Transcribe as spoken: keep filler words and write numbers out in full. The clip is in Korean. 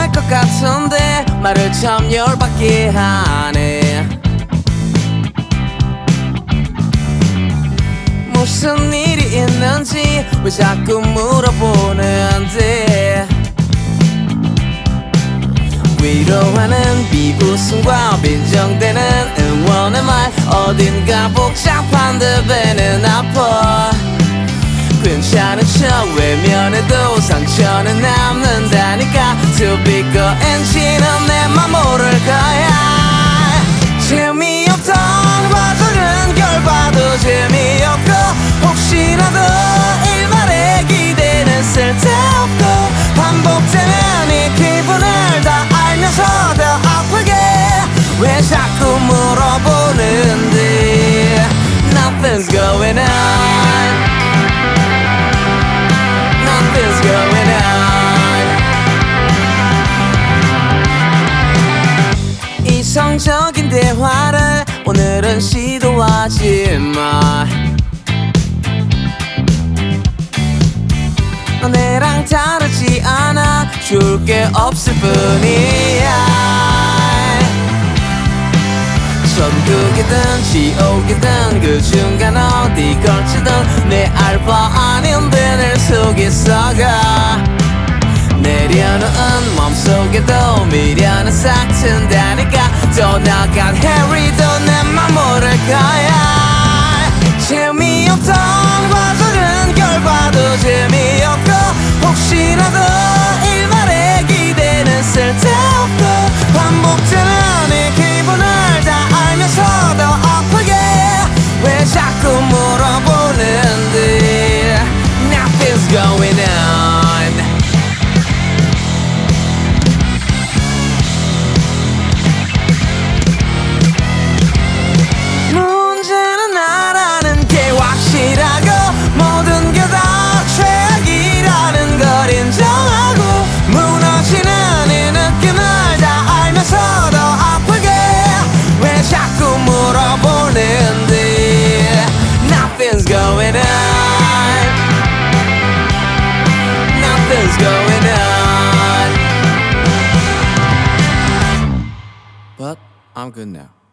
할 것 같은데 말을 참 열받게 하네. 무슨 일이 있는지 왜 자꾸 물어보는데 위로하는 비웃음과 빈정대는 응원의 말 어딘가 복잡한 듯 배는 아파. 괜찮은 척 외면해도 상처는 남는다니까. To be good 엔지는 내 맘 모를 거야. 재미없던 과정은 결과도 재미없고 혹시라도 일말의 기대는 쓸데없고 반복되는 이 기분을 다 알면서 더 아프게 왜 자꾸 물어보는데. Nothing's going on, Nothing's going on. 이성적인 대화를 오늘은 시도하지 마. 너네랑 다르지 않아 줄 게 없을 뿐이야. 천국이든 지옥이든 그 중간 어디 걸치든 내 알바 아닌데 늘 속에서가 내려놓은 맘속에도 미련은 싹 튼다니까. 떠나간 해리도 내 맘 모를 거야. 재미없던 과정은 결과도 재미없고 혹시라도 일말의 기대는 쓸데없고 반복되는 이 기분을 다 알면서 더 아프게 왜 자꾸 물어보는데. Nothing's going on. 문제는 나라는 게 확실하고 모든 게 다 최악이라는 걸 인정하고 무너지는 이 느낌을 다 알면서 더 아프게 왜 자꾸 물어보는데. Nothing's going on, Nothing's going on. But I'm good now.